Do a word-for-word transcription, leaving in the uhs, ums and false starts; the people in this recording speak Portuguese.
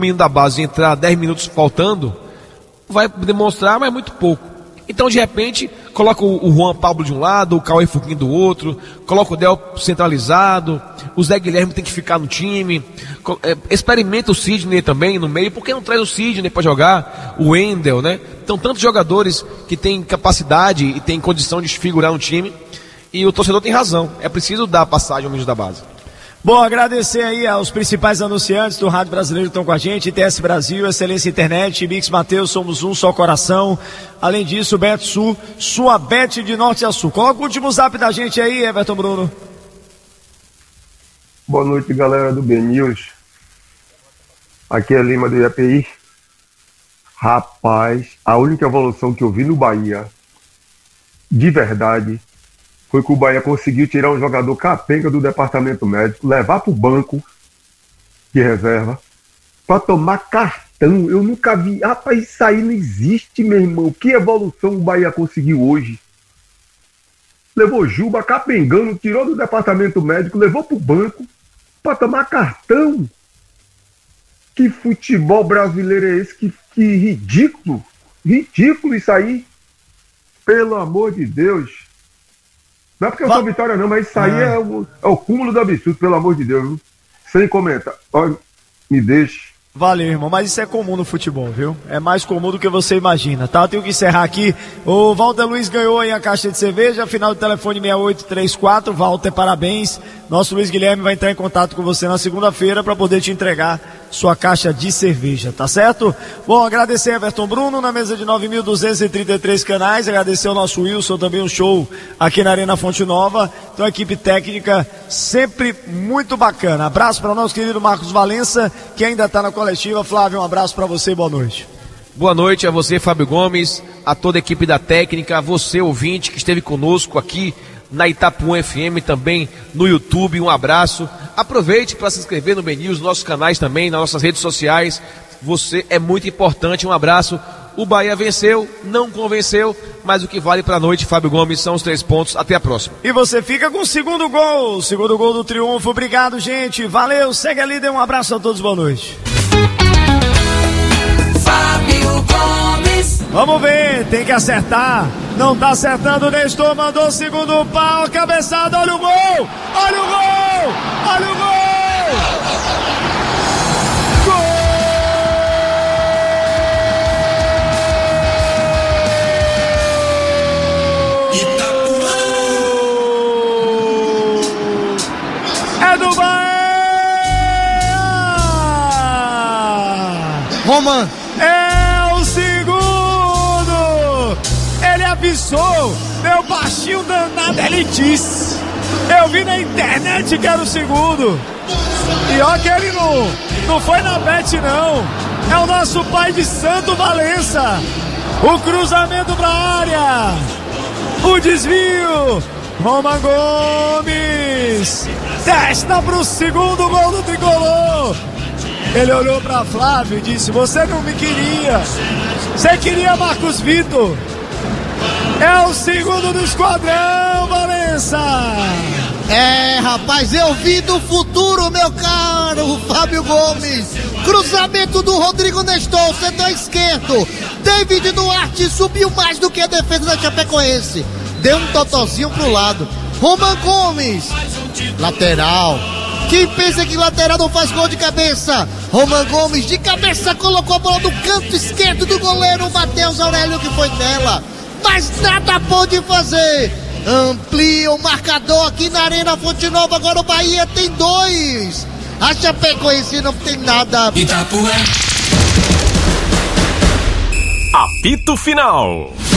menino da base entrar dez minutos faltando, vai demonstrar, mas muito pouco. Então, de repente, coloca o, o Juan Pablo de um lado, o Cauê Furquim do outro, coloca o Del centralizado, o Zé Guilherme tem que ficar no time, é, experimenta o Sidney também no meio, por que não traz o Sidney para jogar, o Wendel, né? Então, tantos jogadores que têm capacidade e têm condição de figurar no time, e o torcedor tem razão, é preciso dar passagem ao menino da base. Bom, agradecer aí aos principais anunciantes do Rádio Brasileiro que estão com a gente, I T S Brasil, Excelência Internet, Mix Mateus, somos um só coração. Além disso, Bet Sul, sua Bet de norte a sul. Coloca o último zap da gente aí, Everton Bruno. Boa noite, galera do B News. Aqui é Lima do I A P I. Rapaz, a única evolução que eu vi no Bahia, de verdade, foi que o Bahia conseguiu tirar um jogador capenga do departamento médico, levar para o banco de reserva, para tomar cartão. Eu nunca vi. Rapaz, isso aí não existe, meu irmão. Que evolução o Bahia conseguiu hoje? Levou Juba capengando, tirou do departamento médico, levou para o banco para tomar cartão. Que futebol brasileiro é esse? Que, que ridículo. Ridículo isso aí. Pelo amor de Deus. Não é porque eu sou Vitória não, mas isso aí é, é, o, é o cúmulo do absurdo, pelo amor de Deus, viu? Sem comentar. Olha, me deixe. Valeu, irmão, mas isso é comum no futebol, viu? É mais comum do que você imagina, tá? Eu tenho que encerrar aqui. O Walter Luiz ganhou aí a caixa de cerveja, final do telefone seis oito três quatro. Walter, parabéns. Nosso Luiz Guilherme vai entrar em contato com você na segunda-feira para poder te entregar sua caixa de cerveja, tá certo? Bom, agradecer a Everton Bruno na mesa de nove mil duzentos e trinta e três canais, agradecer ao nosso Wilson, também um show aqui na Arena Fonte Nova. Então, a equipe técnica sempre muito bacana. Abraço para o nosso querido Marcos Valença, que ainda está na coletiva. Flávio, um abraço para você, boa noite. Boa noite a você, Fábio Gomes, a toda a equipe da técnica, a você, ouvinte, que esteve conosco aqui na Itapuã F M, também no YouTube, um abraço. Aproveite para se inscrever no B News, nos nossos canais também, nas nossas redes sociais. Você é muito importante, um abraço. O Bahia venceu, não convenceu, mas o que vale para a noite, Fábio Gomes, são os três pontos. Até a próxima. E você fica com o segundo gol, segundo gol do triunfo. Obrigado, gente. Valeu, segue ali, dê um abraço a todos, boa noite. Fábio Gomes. Vamos ver, tem que acertar. Não tá acertando, o Nestor mandou o segundo pau, cabeçada, olha o gol! Olha o gol! Olha o gol! Gol! Itapuã. É do Bahia! Roman! É o segundo! Ele avisou, meu baixinho danado, ele disse. Eu vi na internet que era o segundo. E ó que ele não, não foi na bet não. É o nosso pai de santo Valença. O cruzamento pra área. O desvio. Roman Gomes. Testa pro segundo gol do tricolor. Ele olhou pra Flávio e disse: você não me queria. Você queria Marcos Vitor. É o segundo do esquadrão, Valença. É, rapaz, eu vi do futuro, meu caro Fábio Gomes. Cruzamento do Rodrigo Nestor, setor esquerdo. David Duarte subiu mais do que a defesa da Chapecoense. Deu um totozinho pro lado. Roman Gomes, lateral. Quem pensa que lateral não faz gol de cabeça? Roman Gomes de cabeça colocou a bola no canto esquerdo do goleiro Matheus Aurélio, que foi nela. Mas nada pôde fazer. Amplia o marcador aqui na Arena Fonte Nova. Agora o Bahia tem dois. A Chapecoense não tem nada. Itapuã. Apito final.